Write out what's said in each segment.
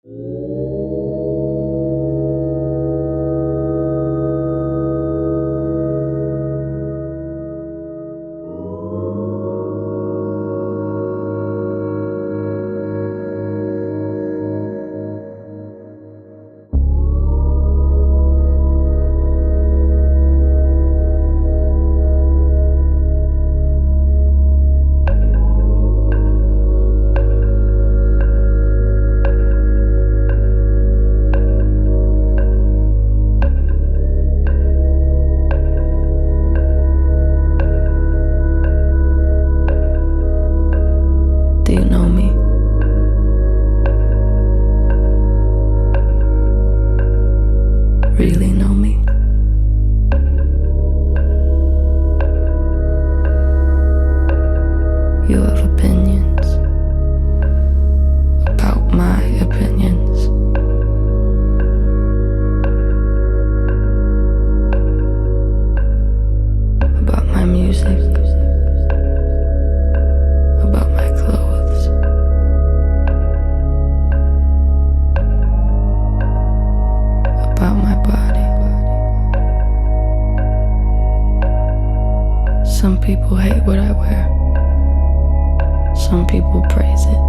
Do you know me? Really know me? You have opinions about my opinions. About my music. About my clothes. About my body. Some people hate what I wear. Some people praise it.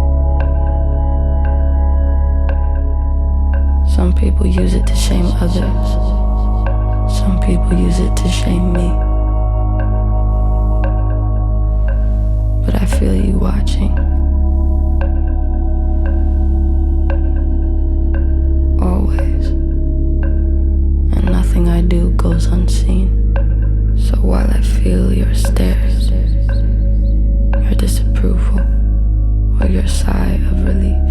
Some people use it to shame others. Some people use it to shame me. But I feel you watching. Always. And nothing I do goes unseen. So while I feel your stares, your disapproval, or your sigh of relief,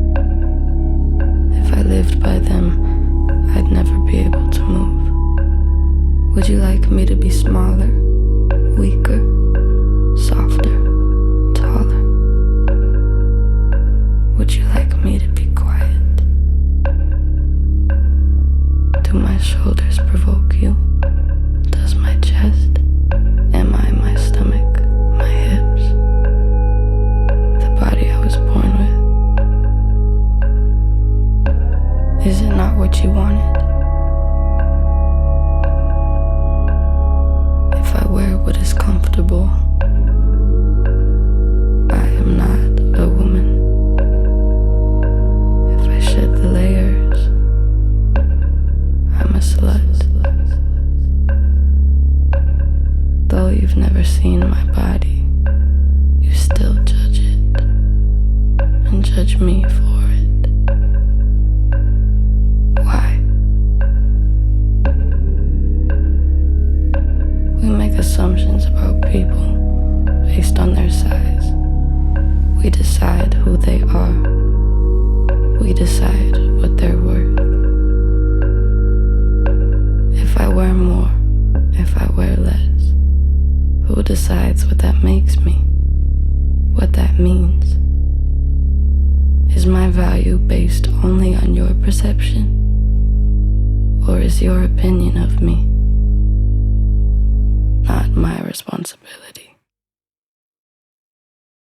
if I lived by them, I'd never be able to move. Would you like me to be smaller, weaker, softer, taller? Would you like me to be quiet? Do my shoulders provoke you? Does my chest? Am I my stomach? My hips? The body I was born with? Is it not what you wanted? If I wear what is comfortable, I am not a woman. If I shed the layers, I'm a slut. Though you've never seen my body, you still judge it, and judge me for it. Why? We make assumptions about people based on their size. We decide who they are. We decide what they're worth. If I wear more, if I wear less, who decides what that makes me? What that means? Is my value based only on your perception? Or is your opinion of me not my responsibility?